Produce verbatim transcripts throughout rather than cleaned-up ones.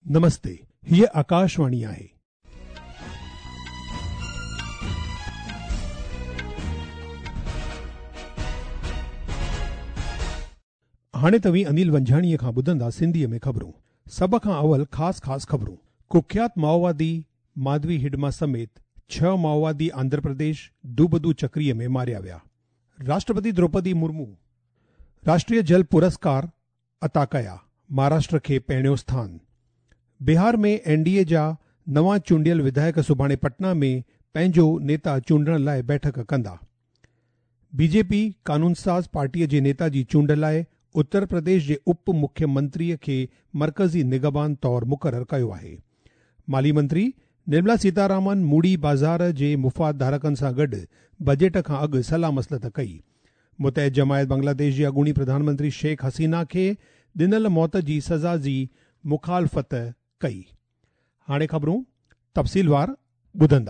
नमस्ते, हीअ आकाशवाणी आहे। हाणे तव्हीं अनिल वंझाणीअ खां ॿुधंदा सिंधीअ में ख़बरूं। सभ खां अवल ख़ासि ख़ासि ख़बरूं। कुख्यात माओवादी माधवी हिडमा समेत छह माओवादी आंध्र प्रदेश दूबदू चक्रीअ में मारिया विया। राष्ट्रपति द्रौपदी मुर्मू राष्ट्रीय जल पुरस्कार अता कया, महाराष्ट्र खे पहिरियों स्थान। बिहार में एनडीए जा नवां चूंडियल विधायक सुभाणे पटना में पंहिंजो नेता चूंडण लाइ बैठक कंदा। बीजेपी कानून साज़ पार्टीअ जे नेता जी चूंड लाइ उत्तर प्रदेश जे उप मुख्यमंत्रीअ खे मरकज़ी निगहबान तौर मुक़रर कयो आहे। माली मंत्री निर्मला सीतारामन मूड़ी बाज़ार जे मुफ़ाद धारकनि सां गॾु बजट खां अॻु सलाह मसलत कई। मुतहद जमायत बांग्लादेश जी अॻूणी प्रधानमंत्री शेख हसीना खे ॾिनल मौत जी सज़ा जी मुखालफ़त कई। हाणे ख़बरूं तफ़सीलवार ॿुधंदा।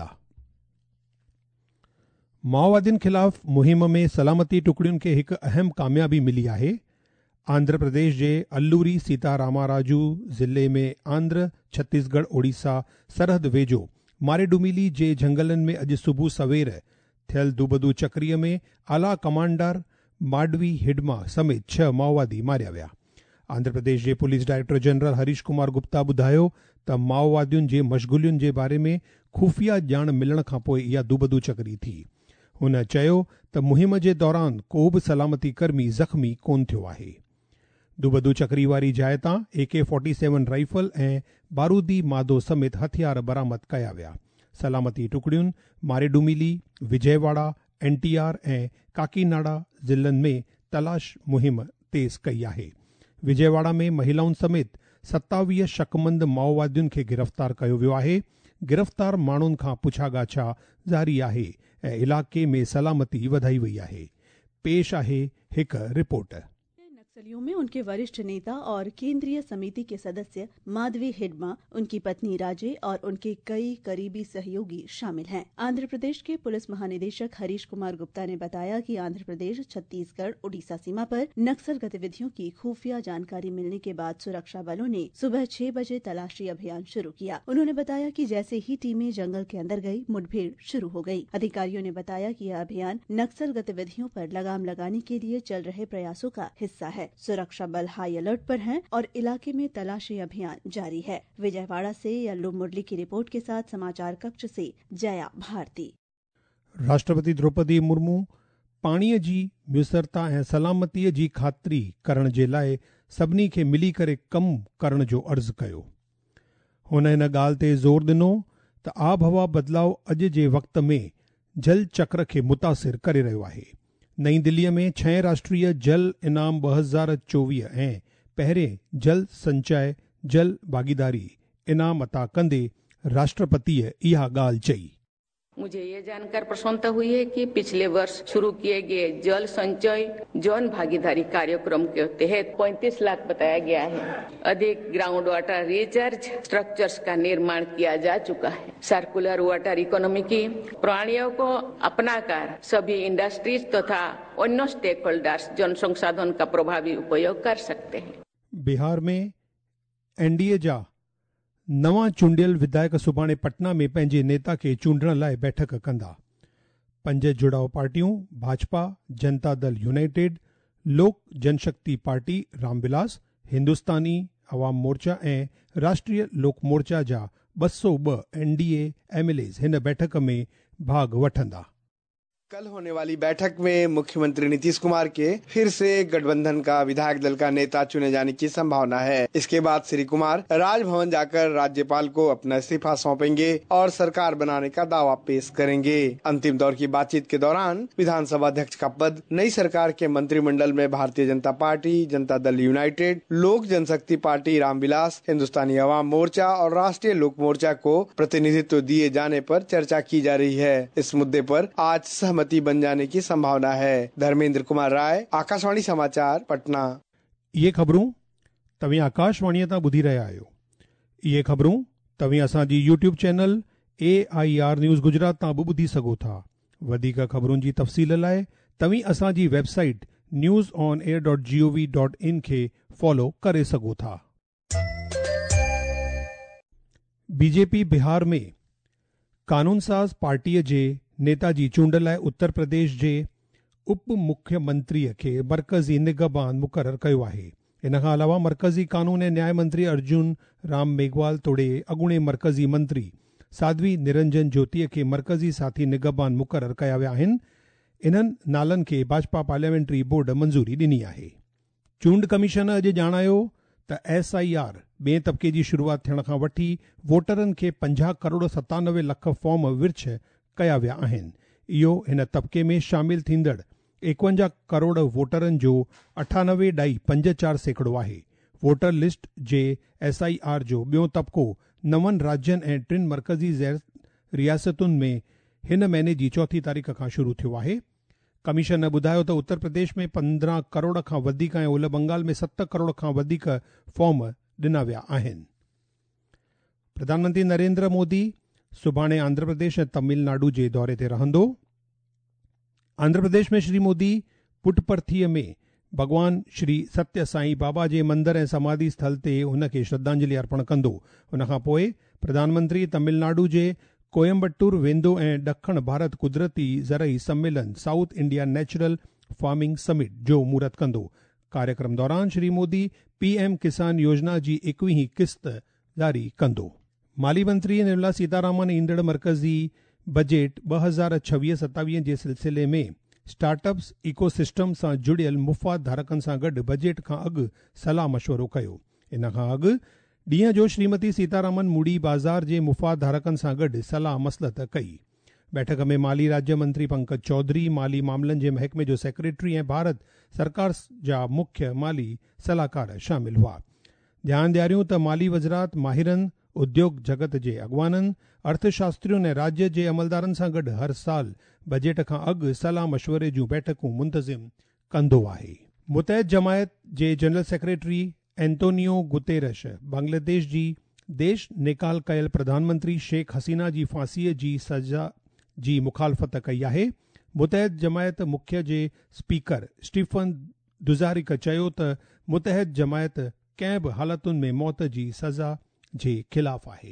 माओवादियुनि ख़िलाफ़ मुहिम में सलामती टुकड़ियुनि खे हिकु अहम कामयाबी मिली आहे। आंध्र प्रदेश जे अल्लूरी सीतारामाराजू ज़िले में आंध्र छत्तीसगढ़ ओडिशा सरहद वेझो मारेडुमिली जे झंगलनि में अॼु सुबुह सवेर थियल दूबदू चक्रीअ में आला कमांडर माडवी हिडमा समेत छह माओवादी मारिया विया। आंध्र प्रदेश जे police director general Harish Kumar Gupta ॿुधायो त माओवादियुनि जे मशगूलियुनि जे बारे में खुफ़िया ॼाण मिलण खां पोइ इहा दूबदू चकरी थी। हुन चयो त मुहिम जे दौरान को बि सलामती कर्मी ज़ख़्मी कोन थियो आहे। दूबदू चकरी वारी जाइ तां ए के फोर्टी सेवन राइफल ऐं बारूदी मादो समेत हथियार बरामद कया विया। सलामती टुकड़ियुनि मारेडुमिली, विजयवाड़ा, एनटीआर ऐं काकीनाडा ज़िलनि में तलाश मुहिम तेज़ कई आहे। विजयवाड़ा में महिलाउनि समेत सतावीह शकमंद माओवादियुनि खे गिरफ़्तार कयो वियो आहे। गिरफ़्तार माण्हुनि खां पुछागाछा जारी आहे ऐं इलाक़े में सलामती वधाई वई आहे। पेश आहे हिकु रिपोर्ट। नक्सलियों में उनके वरिष्ठ नेता और केंद्रीय समिति के सदस्य माधवी हिडमा, उनकी पत्नी राजे और उनके कई करीबी सहयोगी शामिल हैं। आंध्र प्रदेश के पुलिस महानिदेशक हरीश कुमार गुप्ता ने बताया कि आंध्र प्रदेश छत्तीसगढ़ ओडिशा सीमा पर नक्सल गतिविधियों की खुफिया जानकारी मिलने के बाद सुरक्षा बलों ने सुबह छह बजे तलाशी अभियान शुरू किया। उन्होंने बताया कि जैसे ही टीमें जंगल के अंदर गई, मुठभेड़ शुरू हो गई। अधिकारियों ने बताया कि यह अभियान नक्सल गतिविधियों पर लगाम लगाने के लिए चल रहे प्रयासों का हिस्सा है। सुरक्षा बल हाई अलर्ट पर हैं और इलाके में तलाशी अभियान जारी है। विजयवाड़ा से यल्लू मुरली की रिपोर्ट के साथ समाचार कक्ष से जया भारती। राष्ट्रपति द्रौपदी मुर्मू पाणीअ जी मुयसरता ऐं सलामतीअ जी ख़ातिरी करण जे लाइ सभिनी खे मिली करे कमु करण जो अर्ज़ु कयो। हुन हिन ॻाल्हि ते ज़ोर ॾिनो त आब हवा बदिलाव अॼु जे वक़्त में जल चक्र खे मुतासिर करे रहियो आहे। नई दिल्लीअ में छहें राष्ट्रीय जल इनाम ॿ हज़ार चोवीह ऐं पहिरें जल संचय जल भागीदारी इनाम अता कंदे राष्ट्रपतिअ इहा ॻाल्हि चई। मुझे ये जानकर प्रसन्नता हुई है कि पिछले वर्ष शुरू किए गए जल संचय जन भागीदारी कार्यक्रम के तहत पैंतीस लाख बताया गया है। अधिक ग्राउंड वाटर रिचार्ज स्ट्रक्चर्स का निर्माण किया जा चुका है। सर्कुलर वाटर इकोनॉमी की प्रणालियों को अपनाकर सभी इंडस्ट्रीज तथा अन्य स्टेक होल्डर्स जन संसाधन का प्रभावी उपयोग कर सकते हैं। बिहार में एनडीए जा नवां चूंडियल विधायक सुभाणे पटना में पंहिंजे नेता खे चूंडण लाइ बैठक कंदा। पंज जुड़ाव पार्टियूं भाजपा, जनता दल यूनाइटेड, लोक जनशक्ति पार्टी रामविलास, हिंदुस्तानी अवाम मोर्चा ऐं राष्ट्रीय लोक मोर्चा जा ॿ सौ ॿ एनडीए एमएलएज़ हिन बैठक में भाग वठंदा। कल होने वाली बैठक में मुख्यमंत्री नीतीश कुमार के फिर से गठबंधन का विधायक दल का नेता चुने जाने की संभावना है। इसके बाद श्री कुमार राजभवन जाकर राज्यपाल को अपना इस्तीफा सौंपेंगे और सरकार बनाने का दावा पेश करेंगे। अंतिम दौर की बातचीत के दौरान विधानसभा अध्यक्ष का पद नई सरकार के मंत्रिमंडल में भारतीय जनता पार्टी, जनता दल यूनाइटेड, लोक जनशक्ति पार्टी रामविलास, हिंदुस्तानी अवाम मोर्चा और राष्ट्रीय लोक मोर्चा को प्रतिनिधित्व दिए जाने पर चर्चा की जा रही है। इस मुद्दे पर आज सहमति बन जाने की संभावना है। धर्मेंद्र कुमार राय, आकाशवाणी समाचार, पटना। ये खबरूं तव्हीं आकाशवाणी तां ॿुधी रहिया आहियो। ये खबरूं तव्हीं असांजी YouTube channel A I R news Gujarat तां बि ॿुधी सघो था। वधीक खबरुनि जी तफ़सील लाइ तव्हीं असांजी website news on air dot G O V dot in खे फॉलो करे सघो था। बीजेपी बिहार में कानून साज़ पार्टीअ जे नेता जी चूंड लाइ उत्तर प्रदेश जे उप मुख्यमंत्रीअ खे मरकज़ी निगहबान मुक़ररु कयो आहे। इन खां अलावा मरकज़ी कानून ऐं न्याय मंत्री अर्जुन राम मेघवाल तोड़े अॻूणे मरकज़ी मंत्री साध्वी निरंजन ज्योतिअ खे मरकज़ी साथी निगहबान मुक़ररु कया विया आहिनि। इन्हनि नालनि खे भाजपा पार्लियामेंट्री बोर्ड मंज़ूरी ॾिनी आहे। चूंड कमीशन अॼु ॼाणायो त एस आई आर ॿिएं तबिके जी शुरूआति थियण खां वठी वोटरनि खे पंजाह करोड़ सतानवे लख फॉर्म विर्छ कया विया आहिनि। इहो हिन तबिके में शामिल थींदड़ एकवंजाह करोड़ वोटरनि जो अठानवे ॾाई पंज चारि सैकड़ो आहे। वोटर लिस्ट जे एस आई आर जो ॿियों तबिको नवनि राज्यनि ऐं टिनि मरकज़ी ज़ैर रियासतुनि में हिन महीने जी चौथी तारीख़ खां शुरू थियो आहे। कमीशन ॿुधायो त उत्तर प्रदेश में पंद्रहं करोड़ खां वधीक ऐं ओलह बंगाल में सत करोड़ खां वधीक फॉर्म ॾिना विया आहिनि। प्रधानमंत्री नरेंद्र मोदी सुभाणे आंध्र प्रदेश ऐं तमिलनाडु जे दौरे ते रहंदो। आंध्र प्रदेश में श्री मोदी पुटपर्थीअ में भॻवान श्री सत्य साईं बाबा जे मंदर ऐं समाधि स्थल ते हुन खे श्रद्धांजलि अर्पण कंदो। उन खां पोइ प्रधानमंत्री तमिलनाडु जे कोयम्बटूर वेंदो ऐं ॾखण भारत कुदरती ज़रई सम्मेलन South India natural farming summit जो मूरत कंदो। कार्यक्रम दौरान श्री मोदी पीएम किसान योजना जी एकवीहीं किस्त जारी कंदो। माली मंत्री निर्मला सीतारामन ईंदड़ मरकज़ी बजट ॿ हज़ार छवीह सतावीह जे सिलसिले में स्टार्टअप्स इकोसिस्टम सां जुड़ियल मुफ़ाद धारकनि सां गॾु बजट खां अॻु सलाह मशवरो कयो। इन खां अॻु ॾींहं जो श्रीमती सीतारामन मूड़ी बाज़ार जे मुफ़ाद धारकनि सां गॾु सलाह मसलत कई। बैठक में माली राज्य मंत्री पंकज चौधरी, माली मामलनि जे महकमे जो सेक्रेटरी ऐं भारत सरकार जा मुख्य माली सलाहकार शामिल हुआ। ध्यान ॾियारियूं त माली वज़रात माहिरनि, उद्योग जगत जे अॻवाननि, अर्थशास्त्रियुनि ऐं राज्य जे अमलदारनि सां गॾु हर साल बजट खां अॻु सलाह मशवरे जूं बैठकूं मुंतज़िम कंदो आहे। मुतहद जमायत जे general secretary Antonio Guterres Bangladesh जी देश निकाल कयल प्रधानमंत्री शेख हसीना जी फांसीअ जी सज़ा जी मुखालफ़त कई आहे। मुतहद जमायत मुख्य जे स्पीकर स्टीफन दुजारिक चयो त मुतहद जमायत कंहिं बि हालतुनि में मौत जी सज़ा जे ख़िलाफ़ आहे।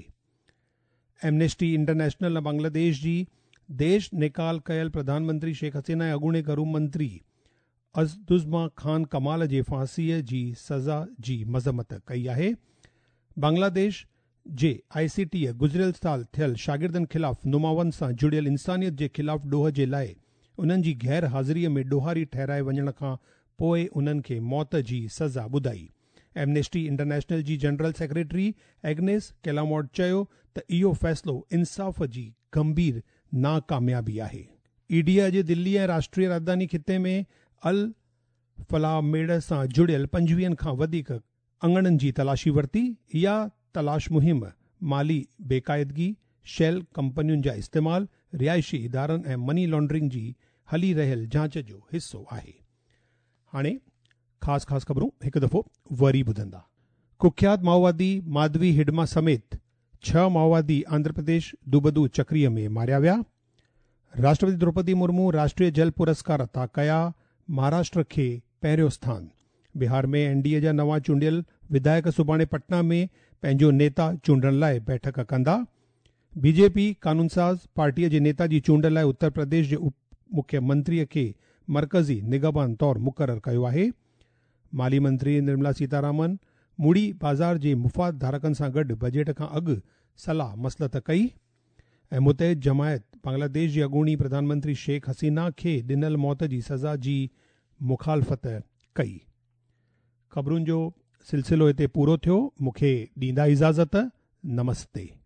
एमनेस्टी इंटरनेशनल बांग्लादेश जी देश निकाल कयल प्रधानमंत्री शेख हसीना ऐं अॻूणे घरू मंत्री अज़दुज़्मा खान कमाल जे फांसीअ जी सज़ा जी मज़म्मत कई आहे। बांग्लादेश जे आई सी टीअ गुज़िरियल साल थियल शागिर्दनि ख़िलाफ़ नुमावन सां जुड़ियल इंसानियत जे ख़िलाफ़ ॾोह जे लाइ उन्हनि जी गैर हाज़िरीअ में ॾोहारी ठहिराए वञण खां पोइ उन्हनि खे मौत जी सज़ा ॿुधाई। एमनेस्टी इंटरनेशनल जी जनरल सेक्रेटरी एग्नेस कैलामोट चयो त इहो फ़ैसिलो इंसाफ़ जी गंभीर नाकामयाबी आहे। ईडी अॼु दिल्ली ऐं राष्ट्रीय राजधानी खिते में अल फलाह मेड़ सां जुड़ियल पंजवीहनि खां वधीक अंगणनि जी तलाशी वरिती। इहा तलाश मुहिम माली बेक़ाइदगी, शेल कंपनियुनि जा इस्तेमाल, रिहाइशी इदारनि ऐं मनी लॉन्ड्रिंग जी हली रहियल जांच जो हिसो आहे। हाणे ख़ासि ख़ासि ख़बरूं हिकु दफ़ो वरी ॿुधंदा। कुख्यात माओवादी माधवी हिडमा समेत छह माओवादी आंध्र प्रदेश दुबदू चक्रीअ में मारिया विया। राष्ट्रपति द्रौपदी मुर्मू राष्ट्रीय जल पुरस्कार अता कया। महाराष्ट्र खे पहिरियों स्थान। बिहार में एनडीए जा नवां चूंडियल विधायक सुभाणे पटना में पंहिंजो नेता चूंडण लाइ बैठक कंदा। बीजेपी कानून साज़ पार्टीअ जे नेता जी चूंड लाइ उत्तर प्रदेश जे उप मुख्यमंत्रीअ खे मरकज़ी निगहबान तौरु मुक़ररु कयो आहे। माली मंत्री निर्मला सीतारामन मूड़ी बाज़ार जे मुफ़ाद धारकनि सां गॾु बजट खां अॻु सलाह मसलत कई ऐं मुतहद जमायत बांग्लादेश जी अॻूणी प्रधानमंत्री शेख हसीना खे ॾिनल मौत जी सज़ा जी मुखालफ़त कई। ख़बरुनि जो सिलसिलो हिते पूरो थियो। मूंखे ॾींदा इजाज़त। नमस्ते।